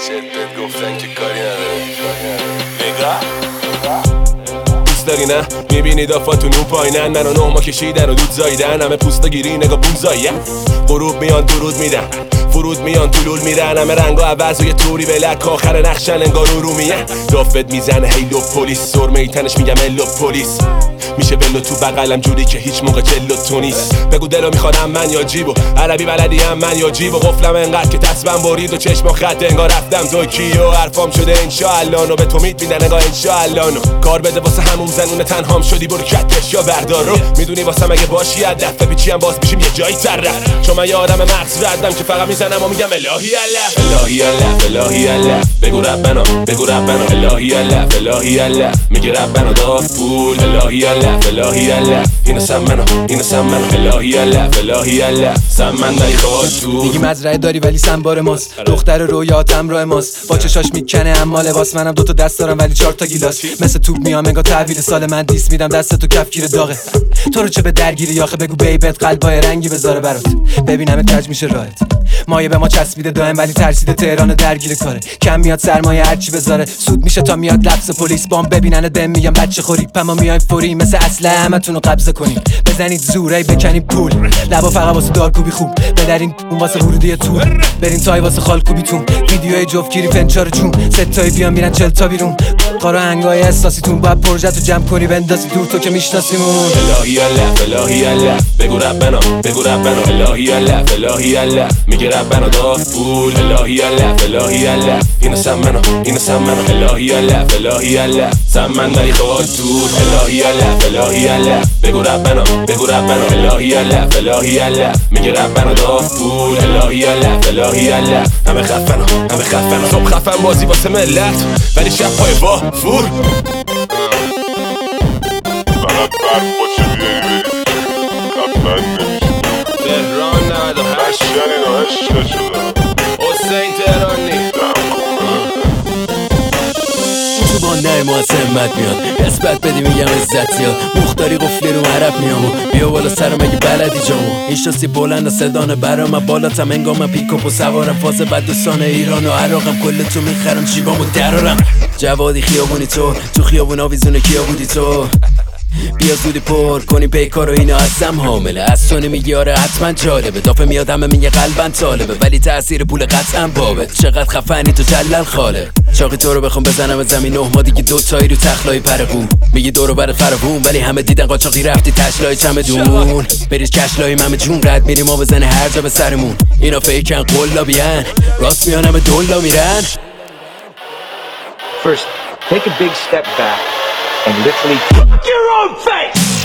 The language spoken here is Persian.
شدت گفتن که کاری نداره نگاه دوست داری نه میبینی دافاتون اون پایینن منو نه ما کشیدن و دود زایدن همه پوستا گیری نگاه بون زایه غروب میان درود میدن فرود میان طلول میرن همه رنگا عوض و یه طوری بلک آخر نقشن انگار رو میه دافت میزنه هیلو پلیس سرمه تنش میگم الو پلیس میشه بلو تو بغلم جوری که هیچ موقع جلو تو نیست بگو دلو میخوانم من یا جیبو عربی بلدی هم من یا جیبو قفلم انقدر که تصمم برید و چشم خط انگار رفتم توکیو حرفام شده انشالله نو به تو میدن نگاه انشالله نو کار بده واسه همون زنونه تنهام شدی برو کتش یا بردار رو میدونی واسه مگه باشی از دفعه پیچی هم باز میشیم یه جایی طرف چون من یه آدم مغز ردم که فقط میزنم و میگم الهی الله الهی الله الهی الله بگو ربنا بگو ربنا الهی الله الهی الله میگه ربنا داد پول الهی الله الهی الله اینو سمنو الهی الله الهی الله سمن داری خود تو میگی مزرعه داری ولی سنبار ماست دختر رویاتم راه ماست با چشاش میکنه اما لباس منم دوتا دست دارم ولی 4 تا گیلاس مثل توپ میام انگار تحویل سال من دیس میدم دست تو کفگیر داغه تو رو چه به درگیری آخه بگو بیبت قلبای رنگی بذاره برات ببینم کج میشه راحت مایه به ما چسبیده دائم ولی ترسیده تهران درگیر کاره کم میاد سرمایه هرچی بذاره سود میشه تا میاد لبس پلیس بام ببینن دم میگم بچه خوری پما میایم فوری مثل اصله همتون رو قبضه کنیم بزنید زوری بکنید پول لبا فقط واسه دارکوبی خوب بدرین اون واسه ورودی تو برین تای واسه خالکوبیتون ویدیوهای جفتگیری فنچار چون ستایی بیان میرن 40 تا بیرون قارا هنگای احساسیتون باید پروژه تو جمع کنی بندازی دور تو که میشناسیمون الهی الله الهی الله بگو ربنا بگو ربنا الهی الله الهی الله میگه ربنا داد پول الهی الله الهی الله اینو سمنو الهی الله الهی الله سمن داری خود تو الهی الله الهی الله بگو ربنا بگو ربنا الهی الله الهی الله میگه ربنا داد پول الهی الله الهی الله همه خفن صبح خفن بازی واسه ملت ولی شب پای وافور فقط برد باشه بیایی خفن نمیشه تهران 98 شنین و عشق شده حسین تهرانی تو با نرم و از همت میاد نسبت بدی میگم عزت زیاد مختاری قفلی رو عرب میامو بیا بالا سرم اگه بلدی جامو این شاسی بلند و صدانه برام بالاتم انگام پیکاپ و سوارم فاز بدوستان ایران و عراقم کل تو میخرم جیبامو درارم جوادی خیابونی تو خیابون آویزونه کیا بودی تو بیا زودی پر کنی پیکار و اینا ازم حامله از تو نمیگی آره حتما جالبه دافه میاد همه میگه قلبن طالبه ولی تأثیر پول قطعا بابه چقدر خفنی تو جلل خاله چاقی تو رو بخوام بزنم زمین نه ما دیگه 2 تایی رو تخلای پرقون میگی دورو برات فراوون ولی همه دیدن قاچاقی رفتی تشلای چمدون بریز کشلای همه جون رد میریم ما بزنه هر جا به سرمون اینا فیکن قلابین راست میان همه دولا میرن First, take a big step back and literally fuck your own face!